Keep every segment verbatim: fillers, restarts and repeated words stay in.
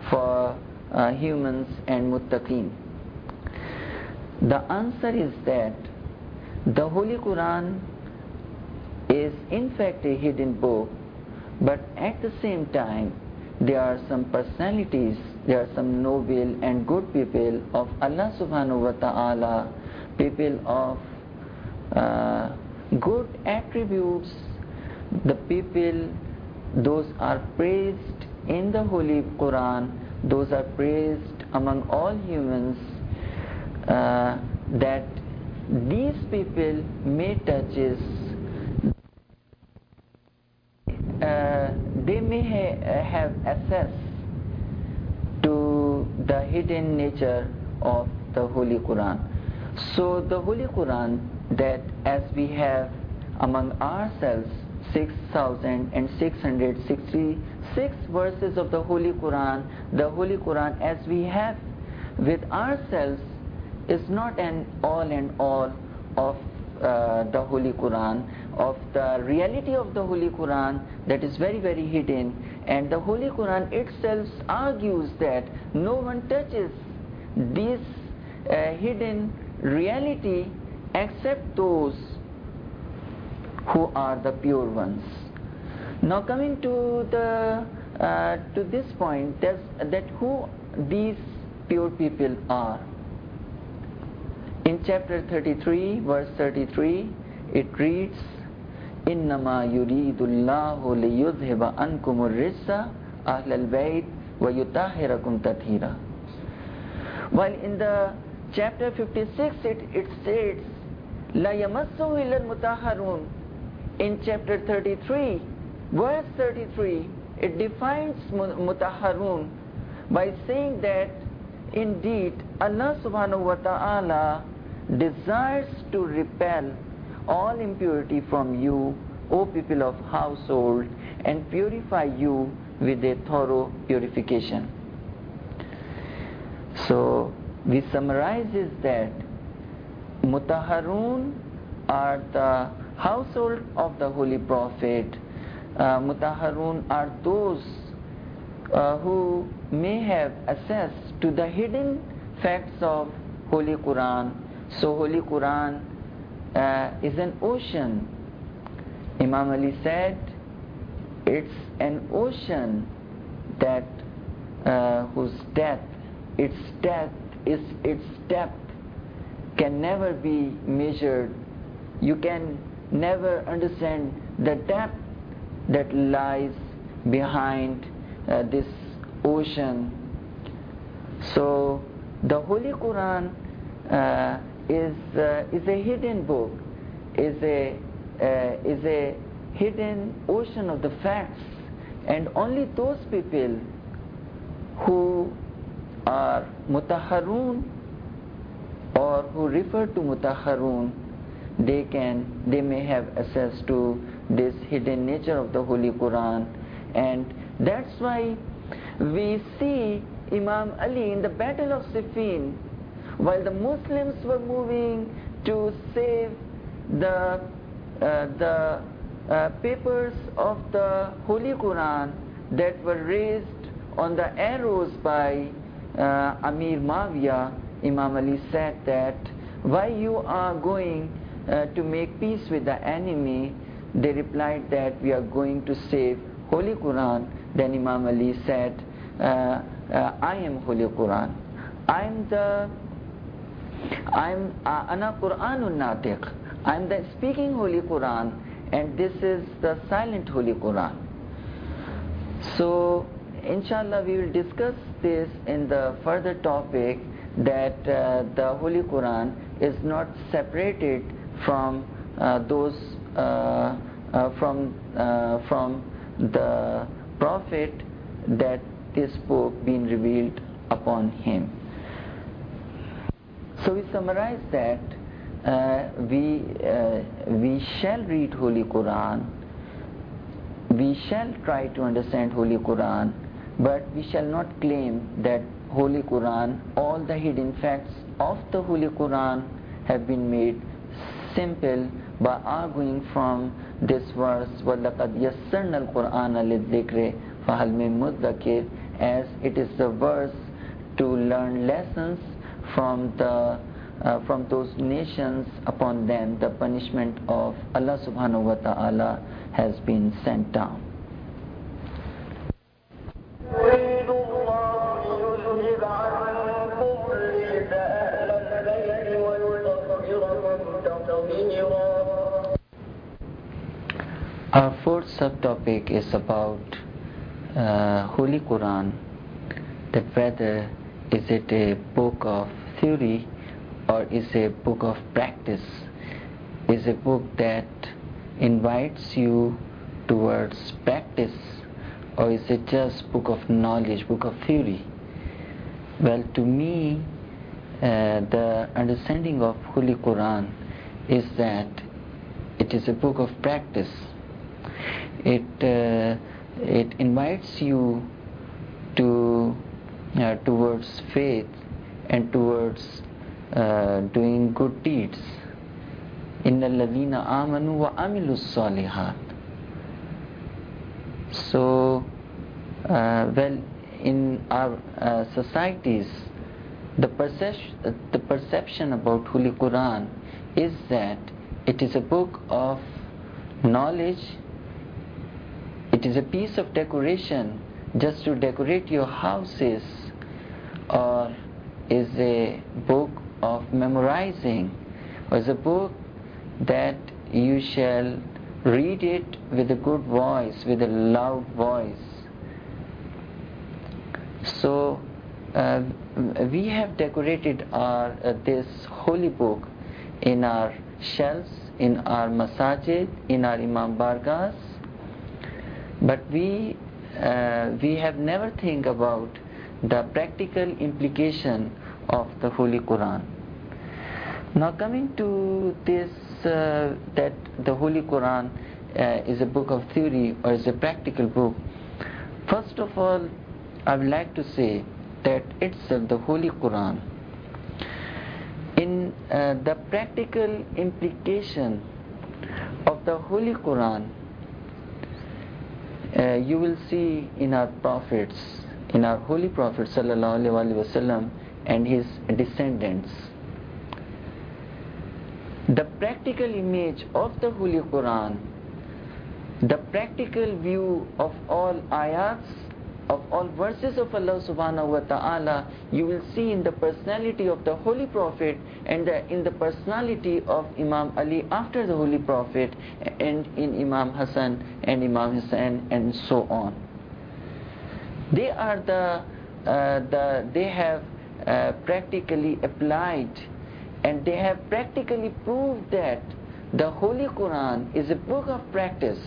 for uh, humans and muttaqeen? The answer is that the Holy Quran is in fact a hidden book, but at the same time there are some personalities, there are some noble and good people of Allah subhanahu wa ta'ala, people of uh, good attributes, the people, those are praised in the Holy Quran, those are praised among all humans, uh, that these people may touches, uh, they may ha- have access to the hidden nature of the Holy Quran. So the Holy Quran, that as we have among ourselves six thousand six hundred sixty-six verses of the Holy Quran, the Holy Quran as we have with ourselves is not an all and all of uh, the Holy Quran, of the reality of the Holy Quran, that is very very hidden. And the Holy Quran itself argues that no one touches this uh, hidden reality except those who are the pure ones. Now coming to the uh, to this point, there's, that who these pure people are. In chapter thirty-three, verse thirty-three, it reads, إِنَّمَا يُرِيدُ اللَّهُ لِيُذْهِبَ عَنْكُمُ الرِّجْسَ أَهْلَ الْبَيْتِ وَيُطَهِّرَكُمْ تَطْهِيرًا. While in the chapter fifty-six it, it states, لَا يَمَسُّهُ إِلَّا الْمُطَهَّرُونَ. In chapter thirty-three, verse thirty-three, it defines mutahharun by saying that indeed Allah subhanahu wa ta'ala desires to repel all impurity from you, O people of household, and purify you with a thorough purification. So we summarize is that mutahharun are the household of the Holy Prophet. Uh, mutahharun are those uh, who may have access to the hidden facts of Holy Quran. So Holy Quran uh, is an ocean. Imam Ali said it's an ocean that uh, whose depth, its depth is its depth can never be measured. You can never understand the depth that lies behind uh, this ocean. So the Holy Quran uh, is uh, is a hidden book, is a uh, is a hidden ocean of the facts, and only those people who are mutahharun or who refer to mutahharun, they can they may have access to this hidden nature of the Holy Quran. And that's why we see Imam Ali in the Battle of Siffin, while the Muslims were moving to save the uh, the uh, papers of the Holy Quran that were raised on the arrows by uh, Amir Mawiya, Imam Ali said that, why you are going uh, to make peace with the enemy? They replied that we are going to save Holy Quran. Then Imam Ali said, uh, uh, I am Holy Quran. I am the I am uh, Ana Quranun Natiq. I am the speaking Holy Quran, and this is the silent Holy Quran. So inshallah we will discuss this in the further topic, that uh, the Holy Quran is not separated from uh, those uh, uh, from uh, from the Prophet, that this book being revealed upon him. So we summarize that uh, we uh, we shall read Holy Quran, we shall try to understand Holy Quran, but we shall not claim that Holy Quran, all the hidden facts of the Holy Quran have been made simple by arguing from this verse, وَلَقَدْ يَسَّرْنَا الْقُرْآنَ لِلذِّكْرِ فَهَلْ مِن مُدَّكِرٍ, as it is the verse to learn lessons from the uh, from those nations upon them the punishment of Allah subhanahu wa ta'ala has been sent down. Our fourth subtopic is about uh, Holy Quran, that whether is it a book of theory or is a book of practice, is a book that invites you towards practice, or is it just book of knowledge, book of theory? Well, to me, uh, the understanding of Holy Quran is that it is a book of practice. It uh, it invites you to uh, towards faith and towards uh, doing good deeds. Innal ladhina amanu wa amilus salihat. So, uh, well, in our uh, societies, the perception the perception about Holy Quran is that it is a book of knowledge. It is a piece of decoration just to decorate your houses, or is a book of memorizing, or is a book that you shall read it with a good voice, with a loud voice. So uh, we have decorated our uh, this holy book in our shelves, in our masajid, in our imam bargas. But we uh, we have never think about the practical implication of the Holy Quran. Now, coming to this, uh, that the Holy Quran uh, is a book of theory or is a practical book. First of all, I would like to say that itself, the Holy Quran, in uh, the practical implication of the Holy Quran, Uh, you will see in our prophets, in our holy prophet sallallahu alaihi wasallam and his descendants, the practical image of the Holy Quran, the practical view of all ayats, of all verses of Allah subhanahu wa ta'ala, you will see in the personality of the Holy Prophet and the, in the personality of Imam Ali after the Holy Prophet, and in Imam Hassan and Imam Hussain and so on. They are the, uh, the they have uh, practically applied, and they have practically proved that the Holy Quran is a book of practice.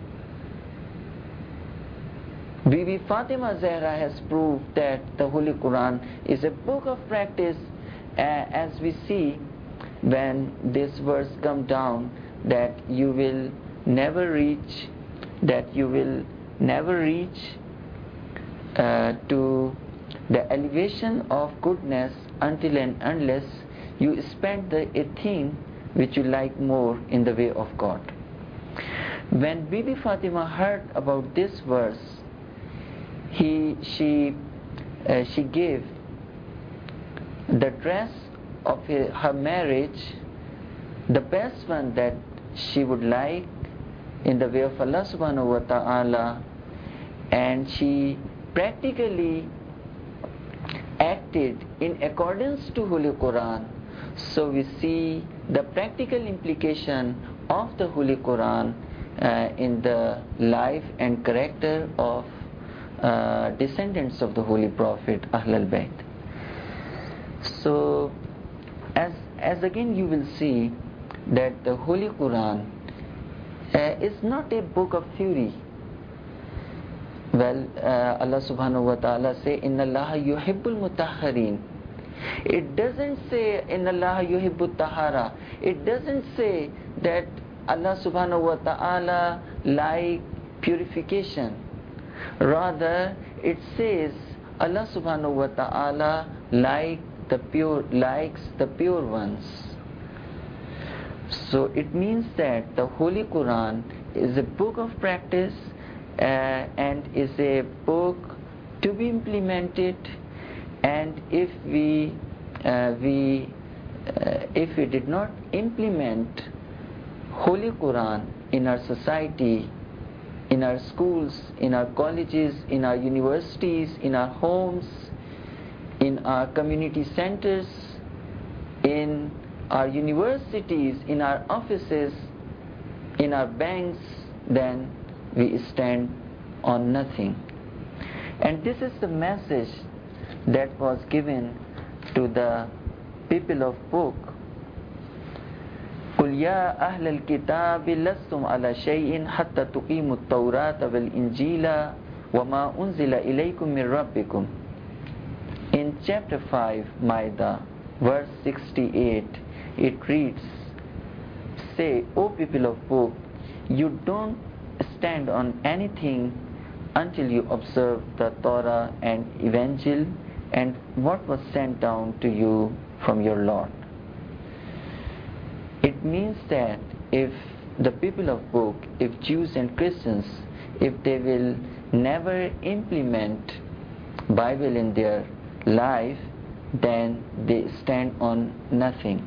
Bibi Fatima Zahra has proved that the Holy Quran is a book of practice, uh, as we see when this verse comes down, that you will never reach, that you will never reach uh, to the elevation of goodness until and unless you spend the, a thing which you like more in the way of God. When Bibi Fatima heard about this verse, He, she, uh, she gave the dress of her, her marriage, the best one that she would like in the way of Allah subhanahu wa ta'ala, and she practically acted in accordance to Holy Quran. So we see the practical implication of the Holy Quran uh, in the life and character of Uh, descendants of the Holy Prophet, Ahlul Bayt. So, as as again you will see that the Holy Quran uh, is not a book of theory. Well, uh, Allah subhanahu wa ta'ala say, Inna Allaha yuhibbul mutahharin. It doesn't say Inna Allaha yuhibbut tahara. It doesn't say that Allah subhanahu wa ta'ala like purification. Rather, it says Allah subhanahu wa ta'ala like the pure, likes the pure ones. So it means that the Holy Quran is a book of practice uh, and is a book to be implemented, and if we uh, we uh, if we did not implement Holy Quran in our society, in our schools, in our colleges, in our universities, in our homes, in our community centers, in our universities, in our offices, in our banks, then we stand on nothing. And this is the message that was given to the people of book. قُلْ يَا أَهْلَ الْكِتَابِ لَسْتُمْ عَلَى شَيْءٍ حَتَّى تُقِيمُوا التَّوْرَاةَ وَالْإِنْجِيلَ وَمَا أُنزِلَ إِلَيْكُمْ مِنْ رَبِّكُمْ. In chapter five, Maida, verse sixty-eight, it reads, "Say, O people of book, you don't stand on anything until you observe the Torah and Evangel and what was sent down to you from your Lord." It means that if the people of book, if Jews and Christians, if they will never implement Bible in their life, then they stand on nothing.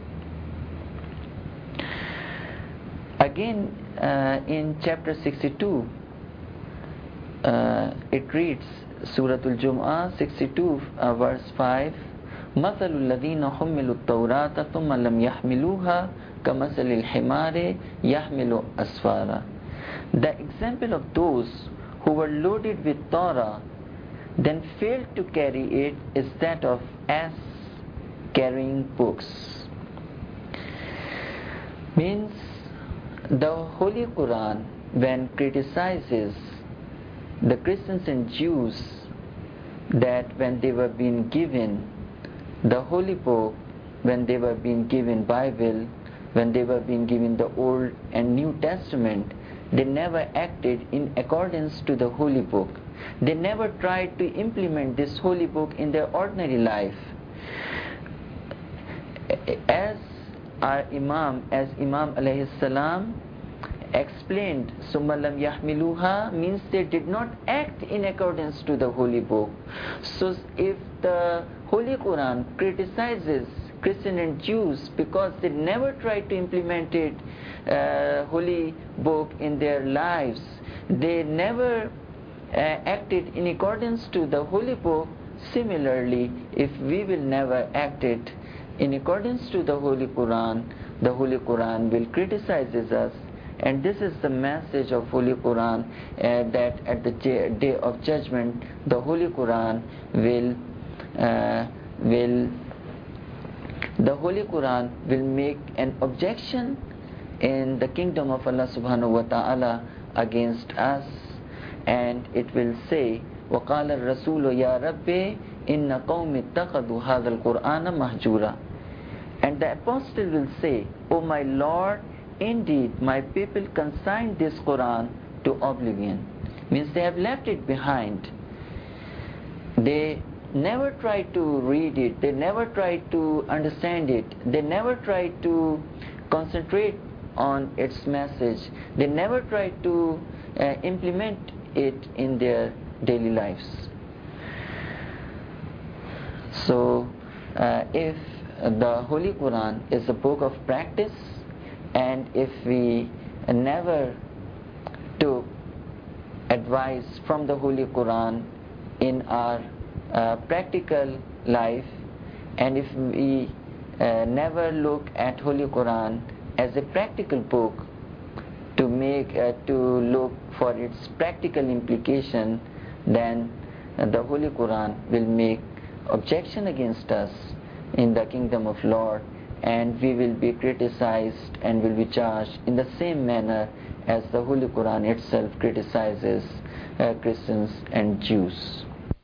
Again, uh, in chapter sixty-two, uh, it reads, Surah Al-Jum'ah sixty-two, uh, verse five, مَثَلُ الَّذِينَ حُمِّلُوا التَّوْرَاةَ ثُمَّ لَمْ يَحْمِلُوهَا كَمَثَلِ الْحِمَارِ يَحْمِلُ أَسْفَارًا. The example of those who were loaded with Torah then failed to carry it is that of ass carrying books. Means the Holy Quran, when criticizes the Christians and Jews, that when they were being given the Holy Book, when they were being given Bible, when they were being given the Old and New Testament, they never acted in accordance to the Holy Book. They never tried to implement this Holy Book in their ordinary life. As our Imam, as Imam alayhi salam explained, summa lam yahmiluha means they did not act in accordance to the Holy Book. So if the Holy Quran criticizes Christian and Jews because they never tried to implement it, uh, Holy Book in their lives, they never uh, acted in accordance to the Holy Book. Similarly, if we will never act it in accordance to the Holy Quran, the Holy Quran will criticizes us. And this is the message of Holy Quran, uh, that at the day of judgment, the Holy Quran will uh, will the Holy Quran will make an objection in the kingdom of Allah subhanahu wa ta'ala against us, and it will say, وَقَالَ الرَّسُولُ يَا رَبِّ إِنَّ قَوْمِ اتَّخَذُوا هَذَا الْقُرْآنَ مَهْجُورًا. And the apostle will say, O my Lord, indeed my people consigned this Quran to oblivion. Means they have left it behind. They never tried to read it, they never tried to understand it, they never tried to concentrate on its message, they never tried to uh, implement it in their daily lives. So uh, if the Holy Quran is a book of practice, and if we never took advice from the Holy Quran in our uh, practical life, and if we uh, never look at Holy Quran as a practical book to make uh, to look for its practical implication, then uh, the Holy Quran will make objection against us in the kingdom of Lord, and we will be criticized and will be charged in the same manner as the Holy Quran itself criticizes uh, Christians and Jews.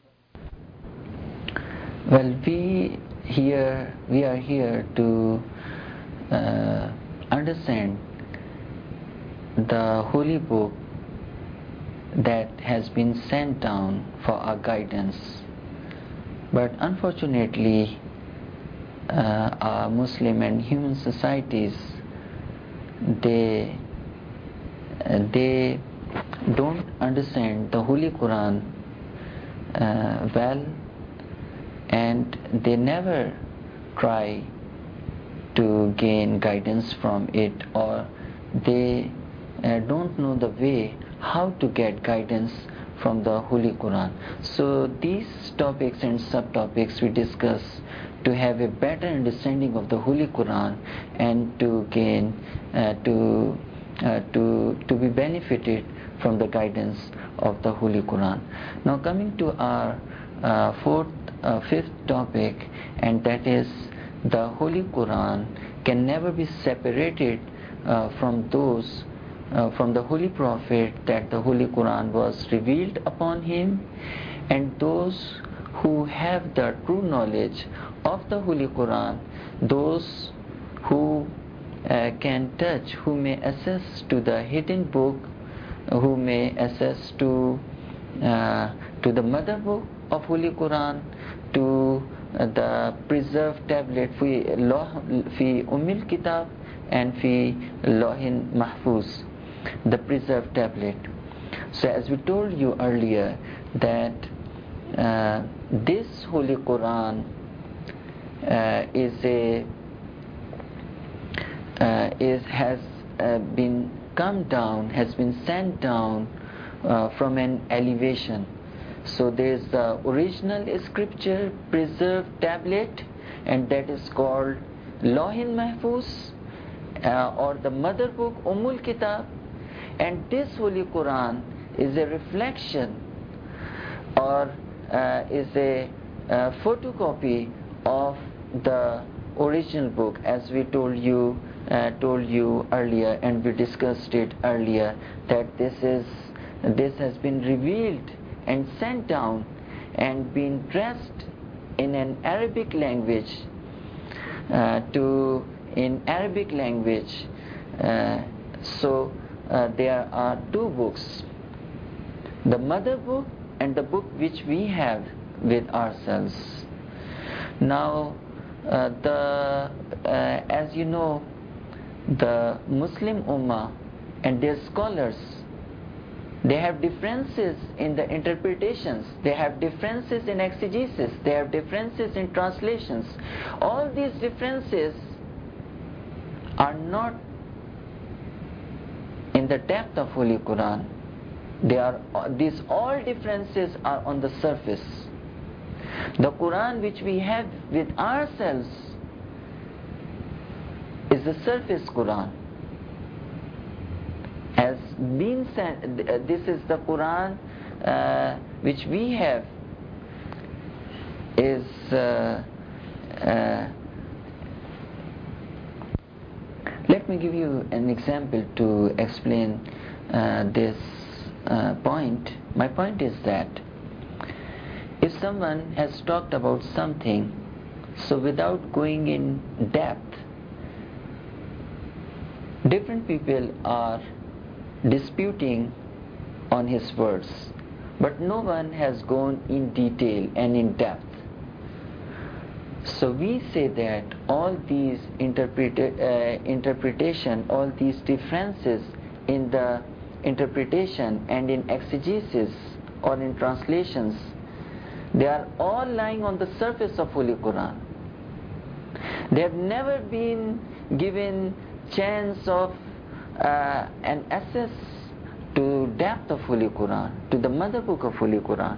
Well, we here we are here to uh, understand the Holy Book that has been sent down for our guidance, but unfortunately uh, our Muslim and human societies, they uh, they don't understand the Holy Quran uh, well, and they never try to gain guidance from it, or they uh, don't know the way how to get guidance from the Holy Quran. So these topics and subtopics we discuss to have a better understanding of the Holy Quran and to gain uh, to uh, to to be benefited from the guidance of the Holy Quran. Now coming to our uh, fourth uh, fifth topic, and that is the Holy Quran can never be separated uh, from those uh, from the Holy Prophet, that the Holy Quran was revealed upon him, and those who have the true knowledge of the Holy Quran, those who uh, can touch, who may access to the hidden book, who may access to uh, to the mother book of Holy Quran, to uh, the preserved tablet fi fi Ummil Kitab and fi Lohin Mahfuz, the preserved tablet. So as we told you earlier that uh, this Holy Quran uh, is a uh, is has uh, been come down, has been sent down uh, from an elevation. So there is the original scripture preserved tablet, and that is called Lohin Mahfuz, uh, or the mother book Ummul Kitab, and this Holy Quran is a reflection or uh, is a uh, photocopy of the original book, as we told you uh, told you earlier, and we discussed it earlier, that this is this has been revealed and sent down and been dressed in an Arabic language uh, to in Arabic language. Uh, so uh, there are two books, the mother book and the book which we have with ourselves. Now uh, the uh, as you know, the Muslim Ummah and their scholars, they have differences in the interpretations, they have differences in exegesis, they have differences in translations. All these differences are not in the depth of Holy Quran. They are these all differences are on the surface. The Quran which we have with ourselves is the surface Quran. Has been sent, this is the Quran uh, which we have is uh, uh, let me give you an example to explain uh, this uh, point. My point is that if someone has talked about something, so without going in depth, different people are disputing on his words, but no one has gone in detail and in depth. So we say that all these interpreta- uh, interpretation, all these differences in the interpretation and in exegesis or in translations, they are all lying on the surface of Holy Quran. They have never been given chance of uh, an access to depth of Holy Quran, to the mother book of Holy Quran.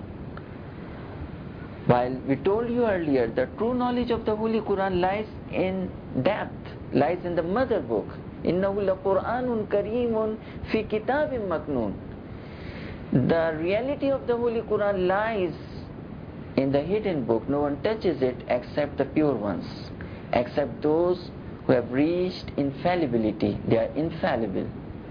While we told you earlier, the true knowledge of the Holy Quran lies in depth, lies in the mother book. Innahu laqur'anun kareemun fi kitabim maknoon. The reality of the Holy Quran lies in the hidden book. No one touches it except the pure ones, except those who have reached infallibility. They are infallible.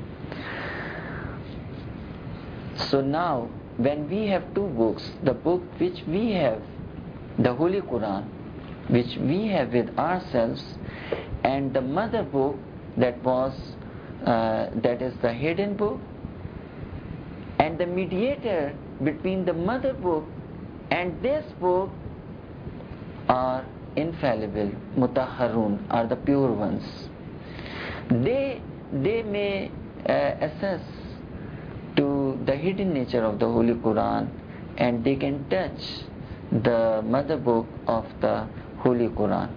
So now, when we have two books, the book which we have, the Holy Quran, which we have with ourselves, and the mother book that was uh, that is the hidden book, and the mediator between the mother book and this book are infallible, mutahharun, are the pure ones. They they may uh, assess to the hidden nature of the Holy Quran and they can touch the mother book of the Holy Quran.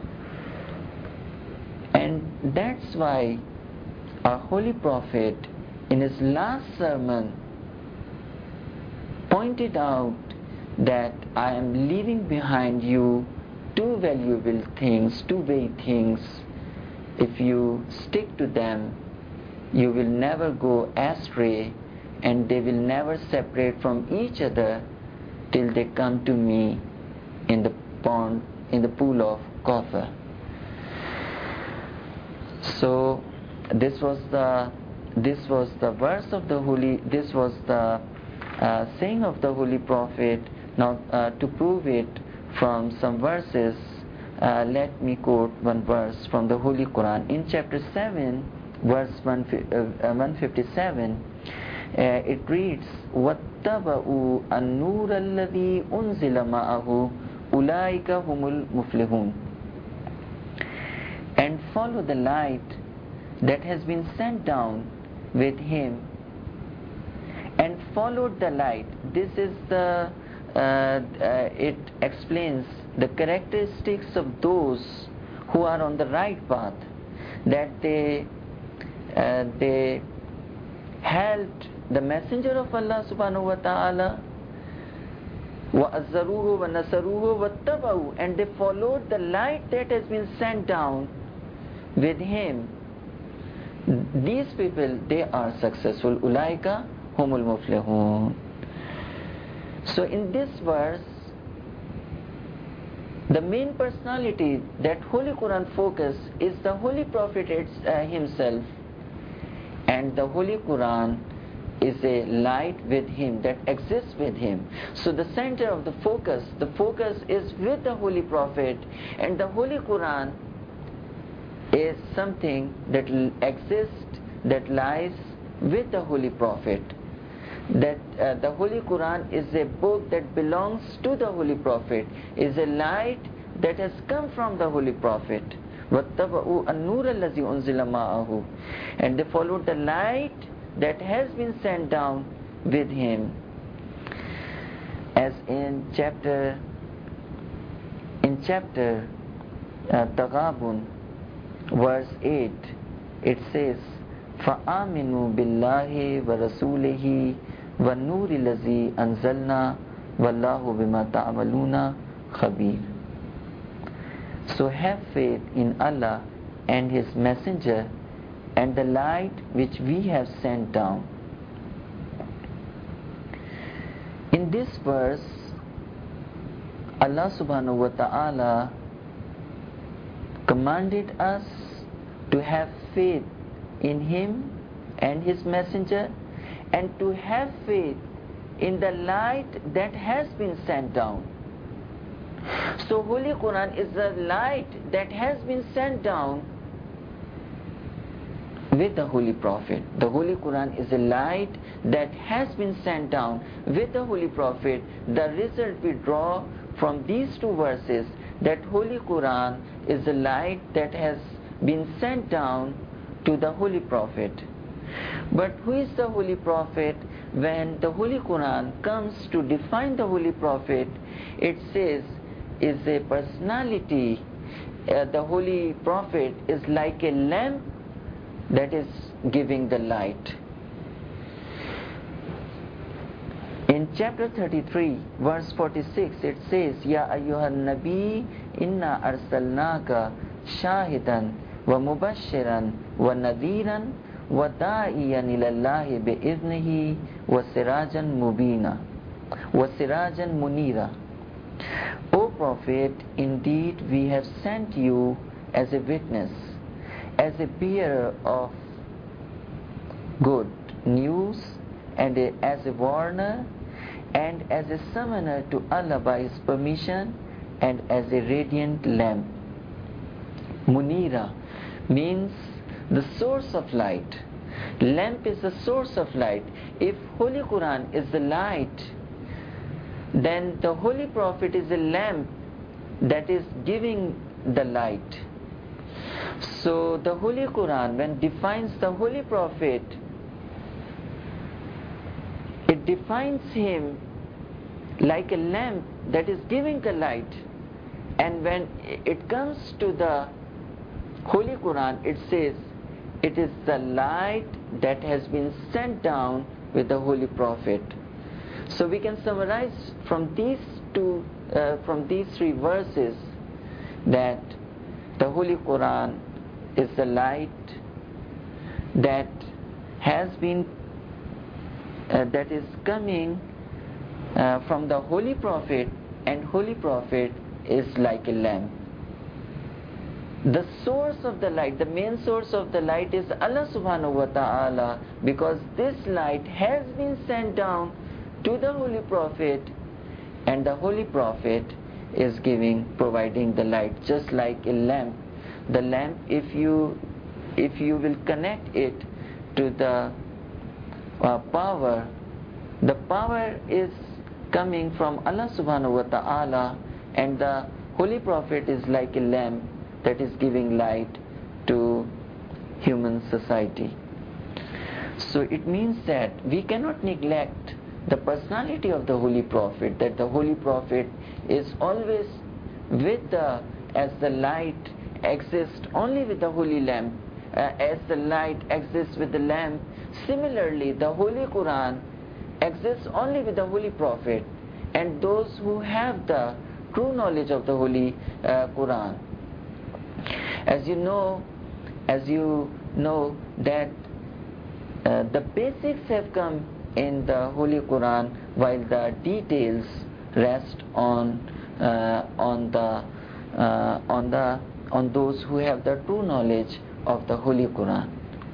And that's why our Holy Prophet in his last sermon pointed out that I am leaving behind you two valuable things, two weighty things. If you stick to them, you will never go astray, and they will never separate from each other till they come to me in the pond, in the pool of Kauthar. So this was the this was the verse of the holy. This was the uh, saying of the Holy Prophet. Now, uh, to prove it from some verses, uh, let me quote one verse from the Holy Quran in chapter seven, verse one fifty-seven. Uh, it reads, وَاتَّبَعُوا النُّورَ الَّذِي أُنزِلَ مَعَهُ أُولَٰئِكَ هُمُ الْمُفْلِحُونَ. And follow the light that has been sent down with him. And followed the light. This is the, uh, uh, it explains the characteristics of those who are on the right path, that they, uh, they held the messenger of Allah subhanahu wa ta'ala, وَأَزَّرُوهُ وَنَصَرُوهُ وَاتَّبَعُوا, and they followed the light that has been sent down with him. These people, they are successful. Ulaika humul muflihun. So in this verse, the main personality that Holy Quran focus is the Holy Prophet uh, himself, and the Holy Quran is a light with him that exists with him. So the center of the focus, the focus is with the Holy Prophet, and the Holy Quran is something that exists, that lies with the Holy Prophet. That uh, the Holy Quran is a book that belongs to the Holy Prophet, is a light that has come from the Holy Prophet. وَاتَّبَعُوا النُّورَ الَّذِي أُنزِلَ مَعَهُ, and they followed the light that has been sent down with him. As in chapter in chapter uh, Taghabun, verse eight, it says, فَآمِنُوا بِاللَّهِ وَرَسُولِهِ وَالنُّورِ الَّذِي أَنزَلْنَا وَاللَّهُ بِمَا تَعْمَلُونَ خَبِيرٌ. So have faith in Allah and His Messenger and the light which we have sent down. In this verse, Allah subhanahu wa ta'ala commanded us to have faith in Him and His Messenger, and to have faith in the light that has been sent down. So Holy Quran is the light that has been sent down with the Holy Prophet. The Holy Quran is a light that has been sent down with the Holy Prophet. The result we draw from these two verses, that Holy Quran is a light that has been sent down to the Holy Prophet. But who is the Holy Prophet? When the Holy Quran comes to define the Holy Prophet, it says is a personality. Uh, the Holy Prophet is like a lamp that is giving the light. In chapter thirty-three, verse forty-six, it says, Ya ayyuhan nabi, inna arsalnaka shahidan wa mubashiran wa nadhiran wa da'iyan ilallahi bi'idhnihi wa sirajan mubina wa sirajan munira. O Prophet, indeed we have sent you as a witness, as a bearer of good news, and a, as a warner, and as a summoner to Allah by His permission, and as a radiant lamp. Munira means the source of light. Lamp is the source of light. If Holy Quran is the light, then the Holy Prophet is a lamp that is giving the light. So the Holy Quran, when defines the Holy Prophet, it defines him like a lamp that is giving the light. And when it comes to the Holy Quran, it says it is the light that has been sent down with the Holy Prophet. So we can summarize from these two, uh, from these three verses, that the Holy Quran is the light that has been, uh, that is coming uh, from the Holy Prophet, and Holy Prophet is like a lamp. The source of the light, the main source of the light is Allah subhanahu wa ta'ala, because this light has been sent down to the Holy Prophet, and the Holy Prophet is giving, providing the light, just like a lamp. The lamp, if you if you will connect it to the uh, power, the power is coming from Allah subhanahu wa ta'ala, and the Holy Prophet is like a lamp that is giving light to human society. So it means that we cannot neglect the personality of the Holy Prophet, that the Holy Prophet is always with the, as the light exists only with the holy lamp, uh, as the light exists with the lamp, similarly the Holy Quran exists only with the Holy Prophet and those who have the true knowledge of the Holy uh, Quran. As you know, as you know that uh, the basics have come in the Holy Quran, while the details rest on uh, on the uh, on the on those who have the true knowledge of the Holy Quran.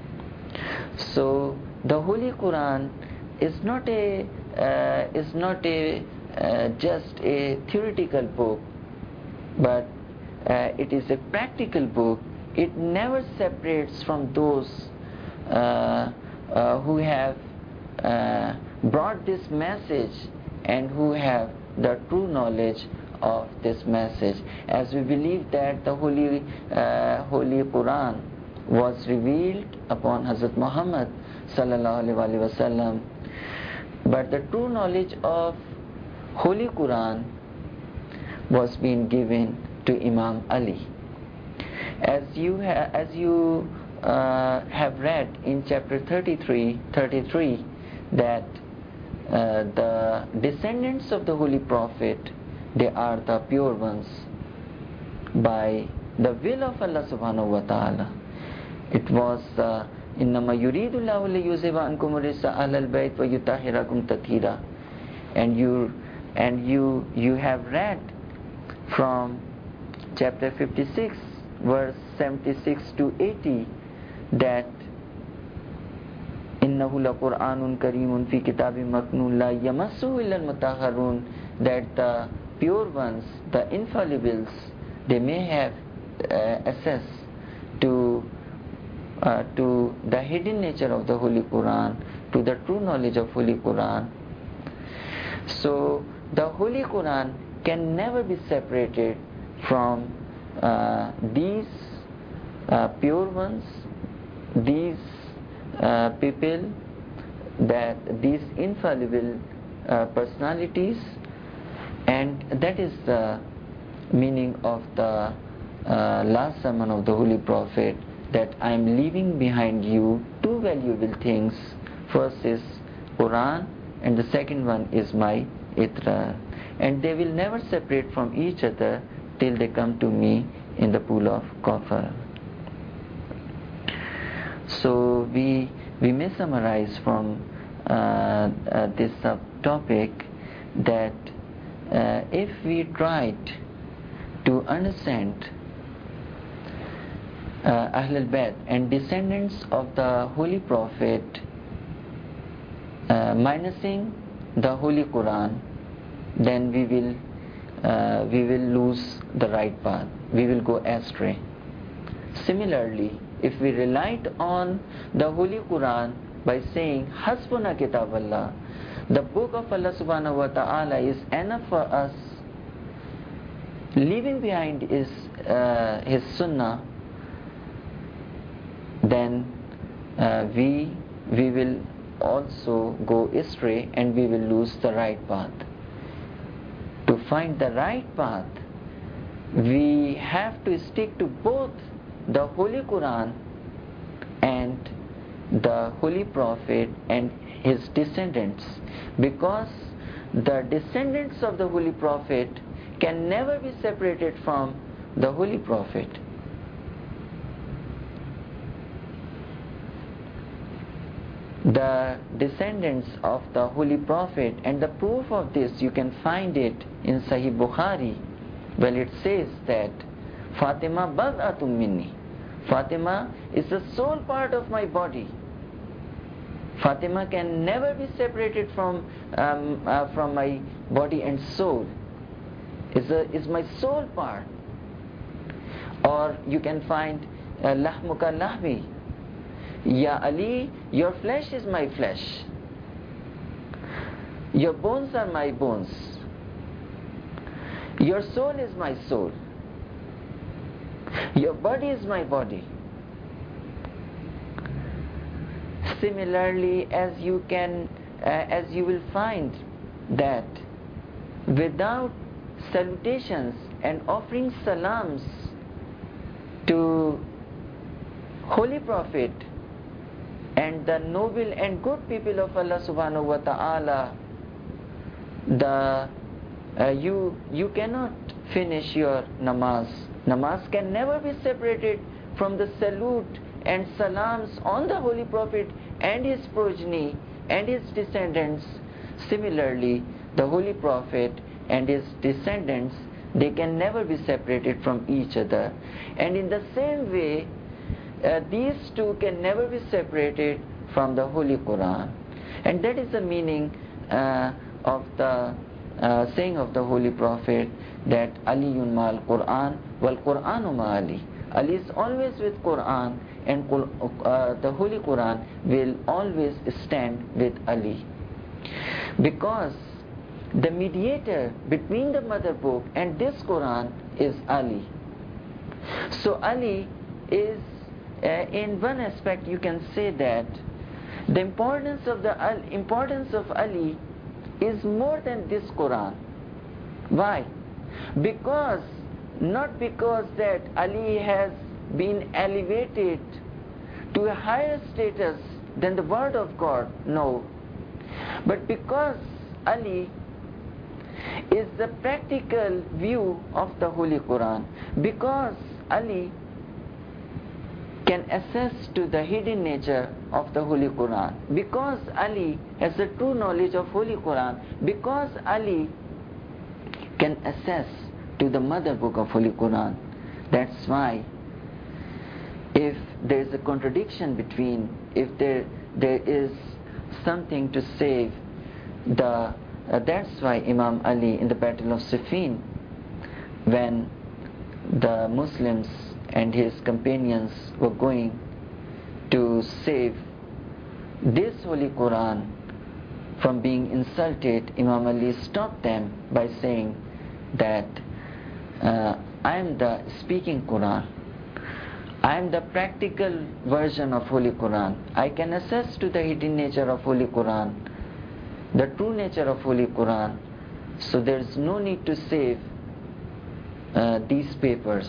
So the Holy Quran is not a uh, is not a uh, just a theoretical book, but uh, it is a practical book. It never separates from those uh, uh, who have uh, brought this message and who have the true knowledge of this message. As we believe that the Holy uh, Holy Quran was revealed upon Hazrat Muhammad sallallahu alaihi wasallam, but the true knowledge of Holy Quran was being given to Imam Ali. As you ha- as you uh, have read in chapter thirty-three, thirty-three, that uh, the descendants of the Holy Prophet, they are the pure ones by the will of Allah subhanahu wa ta'ala. It was إِنَّمَا يُرِيدُ اللَّهُ لِيُذْهِبَ عَنْكُمُ الرِّجْسَ أَهْلَ الْبَيْتِ وَيُطَهِّرَكُمْ تَطْهِيرًا. And you and you you have read from chapter fifty-six, verse seventy-six to eighty, that إِنَّهُ لَقُرْآنٌ كَرِيمٌ فِي كِتَابٍ مَكْنُونٍ لَا يَمَسُّهُ إِلَّا الْمُطَهَّرُونَ, that the pure ones, the infallibles, they may have uh, access to uh, to the hidden nature of the Holy Quran, to the true knowledge of Holy Quran. So the Holy Quran can never be separated from uh, these uh, pure ones, these uh, people, that these infallible uh, personalities, and that is the meaning of the uh, last sermon of the Holy Prophet, that I am leaving behind you two valuable things. First is Quran, and the second one is my Itra, and they will never separate from each other till they come to me in the pool of Kawthar. So we we may summarize from uh, uh, this subtopic that uh, if we tried to understand uh, Ahlul Bayt and descendants of the Holy Prophet, uh, minusing the Holy Quran, then we will uh, we will lose the right path. We will go astray. Similarly, if we relied on the Holy Quran by saying Hasbuna Kitab Allah, the book of Allah subhanahu wa ta'ala is enough for us, leaving behind is uh, his sunnah, then uh, we we will also go astray and we will lose the right path. find the right path, we have to stick to both the Holy Quran and the Holy Prophet and his descendants, because the descendants of the Holy Prophet can never be separated from the Holy Prophet. The descendants of the Holy Prophet, and the proof of this you can find it in Sahih Bukhari. Well, it says that Fatima bad'atum minni. Fatima is the soul part of my body. Fatima can never be separated from um, uh, from my body and soul. Is a is my soul part. Or you can find uh, lahmuka lahmi. Ya Ali, your flesh is my flesh. Your bones are my bones. Your soul is my soul. Your body is my body. Similarly, as you can, uh, as you will find that without salutations and offering salams to Holy Prophet and the noble and good people of Allah subhanahu wa ta'ala, the uh, you you cannot finish your namaz. Namaz can never be separated from the salute and salams on the Holy Prophet and his progeny and his descendants. Similarly, the Holy Prophet and his descendants, they can never be separated from each other. And in the same way, uh, these two can never be separated from the Holy Quran. And that is the meaning uh, of the uh, saying of the Holy Prophet that Aliyun ma'al Quran wal Quranu ma'ali. Ali is always with Quran, and uh, the Holy Quran will always stand with Ali. Because the mediator between the mother book and this Quran is Ali. So Ali is, uh, in one aspect you can say that the importance of the uh, importance of Ali is more than this Quran. Why? Because, not because that Ali has been elevated to a higher status than the Word of God, no. But because Ali is the practical view of the Holy Quran, because Ali can access to the hidden nature of the Holy Quran, because Ali has the true knowledge of Holy Quran, because Ali can access to the mother book of Holy Quran. That's why if there is a contradiction between, if there there is something to save the uh, that's why Imam Ali in the Battle of Siffin, when the Muslims and his companions were going to save this Holy Quran from being insulted, Imam Ali stopped them by saying that uh, I am the speaking Quran, I am the practical version of Holy Quran. I can access to the hidden nature of Holy Quran, the true nature of Holy Quran. So there is no need to save uh, these papers.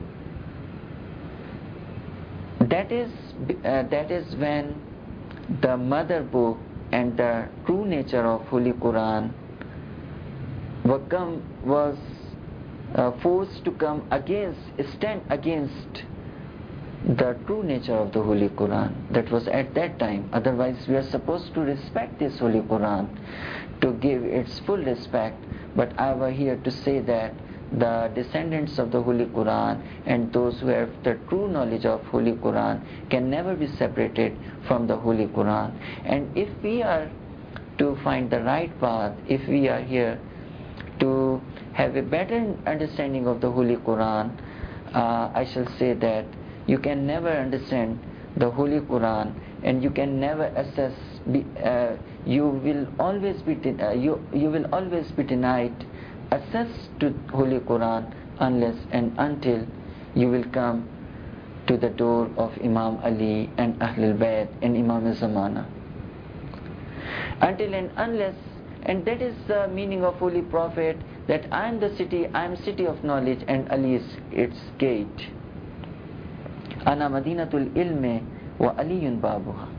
That is uh, that is when the mother book and the true nature of Holy Quran were come, was uh, forced to come against, stand against the true nature of the Holy Quran. That was at that time. Otherwise we are supposed to respect this Holy Quran, to give its full respect. But I was here to say that the descendants of the Holy Quran and those who have the true knowledge of Holy Quran can never be separated from the Holy Quran. And if we are to find the right path, if we are here to have a better understanding of the Holy Quran, uh, I shall say that you can never understand the Holy Quran, and you can never assess. Be, uh, you will always be de- uh, you you will always be denied access to Holy Quran unless and until you will come to the door of Imam Ali and Ahlul Bayt and Imam Zamana. Until and unless, and that is the meaning of Holy Prophet, that I am the city, I am city of knowledge, and Ali is its gate. Ana Madinatul Ilmi wa Aliyun Babuha.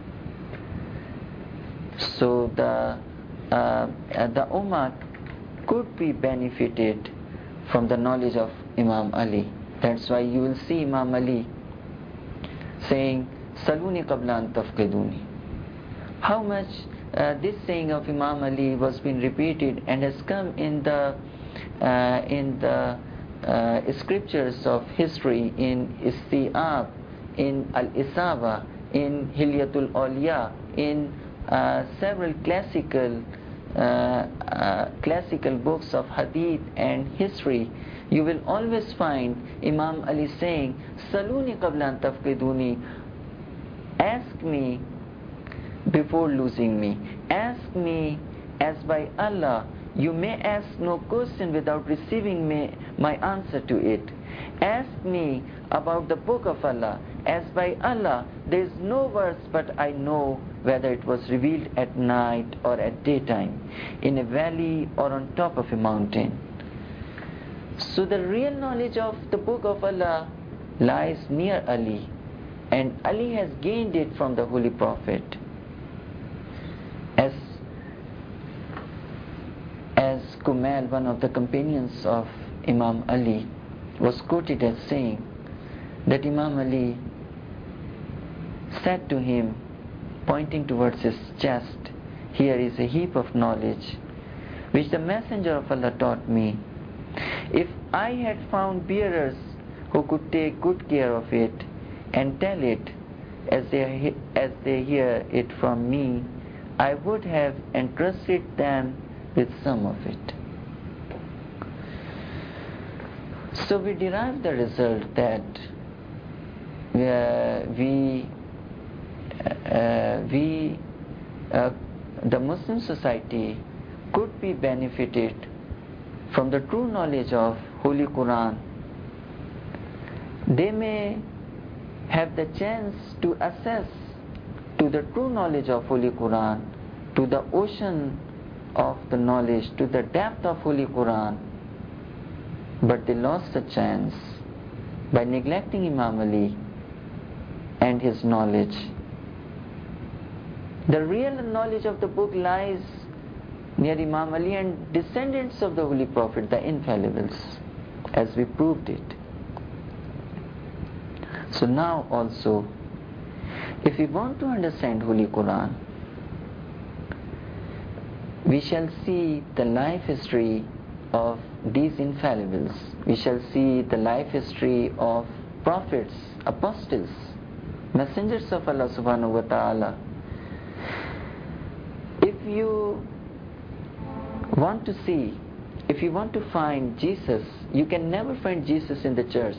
So the uh, the Ummah could be benefited from the knowledge of Imam Ali. That's why you will see Imam Ali saying, Saluni qabla an tafqiduni. How much uh, this saying of Imam Ali was being repeated and has come in the uh, in the uh, scriptures of history, in Isti'ab, in Al-Isaba, in Hilyatul Awliya, in uh, several classical uh, uh, classical books of hadith and history. You will always find Imam Ali saying, Saluni qabla an tafqiduni, ask me before losing me. Ask me as by Allah, you may ask no question without receiving me, my answer to it. Ask me about the book of Allah, as by Allah, there is no verse but I know whether it was revealed at night or at daytime, in a valley or on top of a mountain. So the real knowledge of the book of Allah lies near Ali, and Ali has gained it from the Holy Prophet. As, as Kumail, one of the companions of Imam Ali, was quoted as saying that Imam Ali said to him, pointing towards his chest, here is a heap of knowledge which the Messenger of Allah taught me. If I had found bearers who could take good care of it and tell it as they, as they hear it from me, I would have entrusted them with some of it. So we derive the result that uh, we, uh, we uh, the Muslim society could be benefited from the true knowledge of Holy Quran. They may have the chance to access to the true knowledge of Holy Quran, to the ocean of the knowledge, to the depth of Holy Quran, but they lost the chance by neglecting Imam Ali and his knowledge. The real knowledge of the book lies near Imam Ali and descendants of the Holy Prophet, the infallibles, as we proved it. So now also, if we want to understand Holy Quran, we shall see the life history of these infallibles. We shall see the life history of prophets, apostles, messengers of Allah subhanahu wa ta'ala. If you want to see, if you want to find Jesus, you can never find Jesus in the church.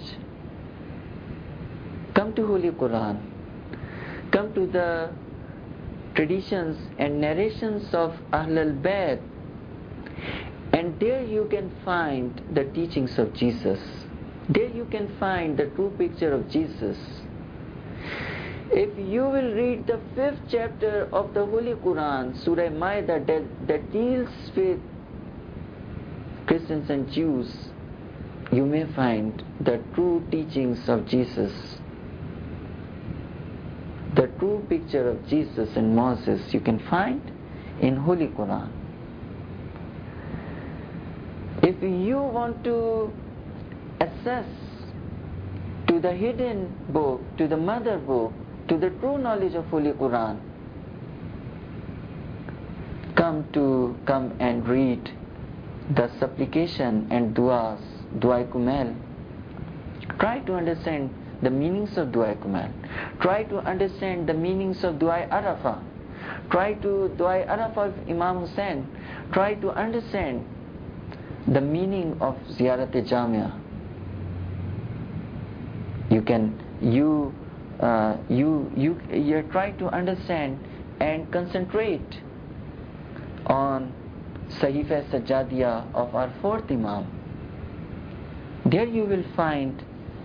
Come to Holy Quran. Come to the traditions and narrations of Ahlul Bayt, and there you can find the teachings of Jesus. There you can find the true picture of Jesus. If you will read the fifth chapter of the Holy Quran, Surah Ma'idah, that, that deals with Christians and Jews, you may find the true teachings of Jesus. The true picture of Jesus and Moses you can find in Holy Quran. If you want to access to the hidden book, to the mother book, to the true knowledge of Holy Quran, come to come and read the supplication and du'as, Du'a Kumail. Try to understand the meanings of Du'a Kumail. Try to understand the meanings of Du'a Arafah. Try to Du'a Arafah of Imam Hussain. Try to understand the meaning of Ziyarat-e-Jamia. You can, you, uh, you, you, you try to understand and concentrate on Sahifa Sajjadiyah of our fourth Imam. There you will find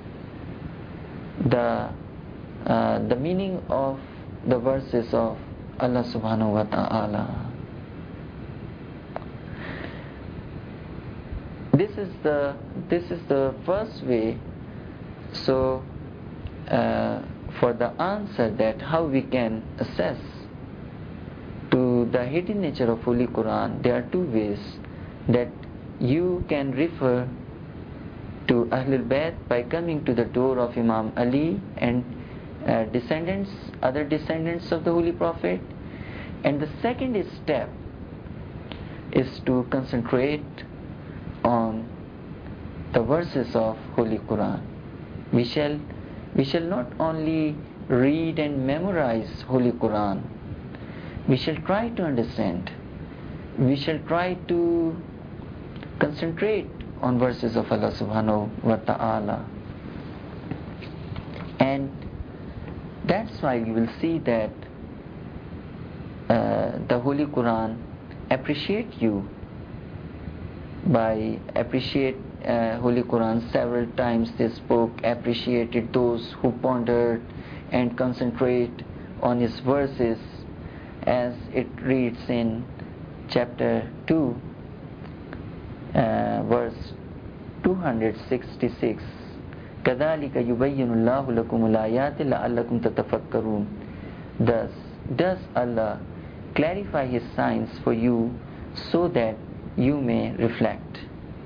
the uh, the meaning of the verses of Allah subhanahu wa ta'ala. this is the this is the first way. So uh, for the answer that how we can assess to the hidden nature of Holy Quran, there are two ways that you can refer to Ahlul Bayt by coming to the door of Imam Ali and uh, descendants, other descendants of the Holy Prophet. And the second step is to concentrate on the verses of Holy Quran. We shall, we shall not only read and memorize Holy Quran, we shall try to understand, we shall try to concentrate on verses of Allah subhanahu wa ta'ala. And that's why you will see that uh, the Holy Quran appreciate you by appreciate uh, Holy Quran. Several times this book appreciated those who pondered and concentrate on its verses, as it reads in chapter two, uh, verse two hundred sixty-six. كَذَلِكَ يُبَيِّنُ اللَّهُ لَكُمُ الْآيَاتِ لَعَلَّكُمْ تَتَفَكَّرُونَ. Thus does Allah clarify His signs for you so that you may reflect.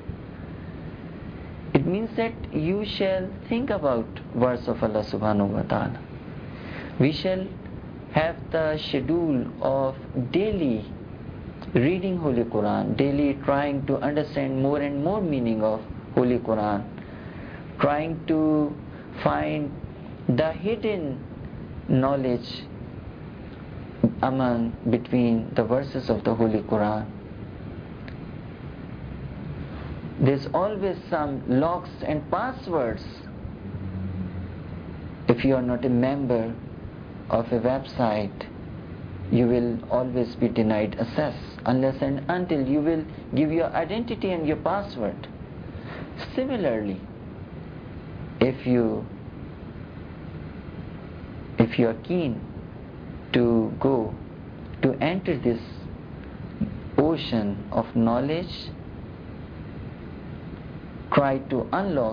It means that you shall think about verse of Allah subhanahu wa ta'ala. We shall have the schedule of daily reading Holy Quran, daily trying to understand more and more meaning of Holy Quran, trying to find the hidden knowledge among between the verses of the Holy Quran. There's always some locks and passwords. If you are not a member of a website, you will always be denied access unless and until you will give your identity and your password. Similarly, if you if you are keen to go to enter this ocean of knowledge, try to unlock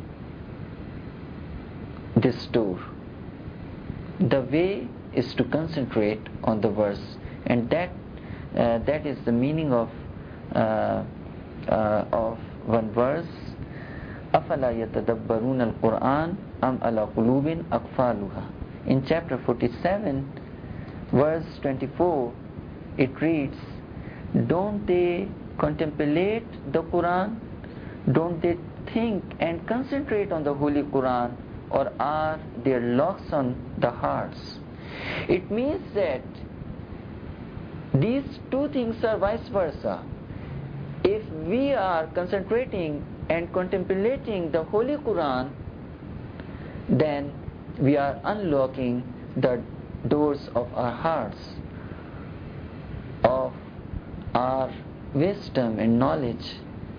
this door. The way is to concentrate on the verse, and that uh, that is the meaning of uh, uh, of one verse. أَفَلَا يَتَدَبَّرُونَ الْقُرْآنَ أَمْ عَلَى قُلُوبٍ أَقْفَالُهَا. In chapter forty-seven, verse twenty-four, it reads, don't they contemplate the Quran? Don't they think and concentrate on the Holy Quran, or are there locks on the hearts? It means that these two things are vice versa. If we are concentrating and contemplating the Holy Quran, then we are unlocking the doors of our hearts, of our wisdom and knowledge.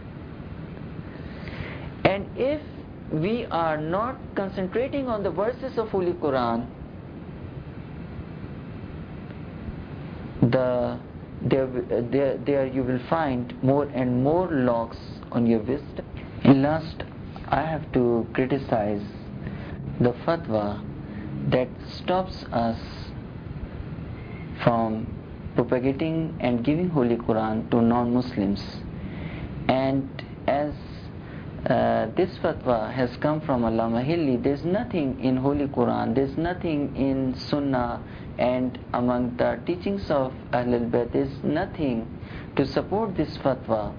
And if we are not concentrating on the verses of Holy Quran, the there, there, there you will find more and more locks on your wisdom. And last, I have to criticize the fatwa that stops us from propagating and giving Holy Quran to non-Muslims. And as uh, this fatwa has come from Allama Hilli, there's nothing in Holy Quran, there's nothing in Sunnah, and among the teachings of Ahlul Bayt, there's nothing to support this fatwa.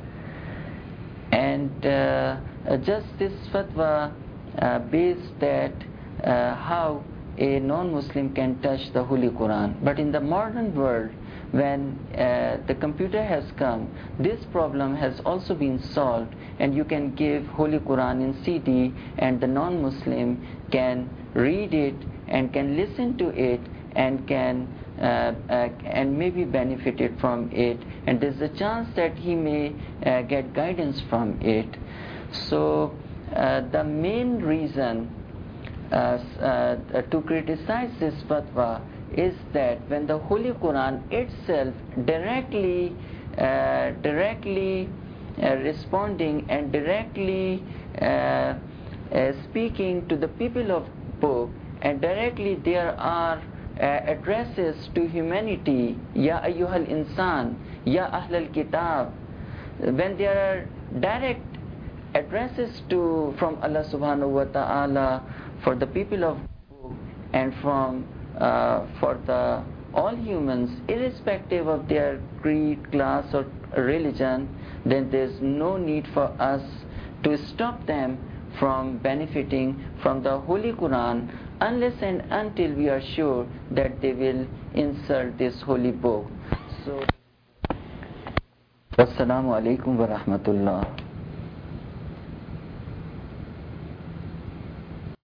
And uh, just this fatwa uh, based that uh, how a non-Muslim can touch the Holy Quran. But in the modern world, when uh, the computer has come, this problem has also been solved, and you can give Holy Quran in C D, and the non-Muslim can read it and can listen to it and can uh, uh, and maybe benefited from it, and there's a chance that he may uh, get guidance from it. So uh, the main reason uh, uh, to criticize this fatwa is that when the Holy Quran itself directly uh, directly uh, responding and directly uh, uh, speaking to the people of book, and directly there are uh, addresses to humanity, Ya ayyuhal insan, Ya ahlal kitab. When there are direct addresses to from Allah subhanahu wa ta'ala for the people of book and from uh, for the all humans, irrespective of their creed, class or religion, then there is no need for us to stop them from benefiting from the Holy Quran unless and until we are sure that they will insult this holy book. So, Wassalamu alaikum wa rahmatullah.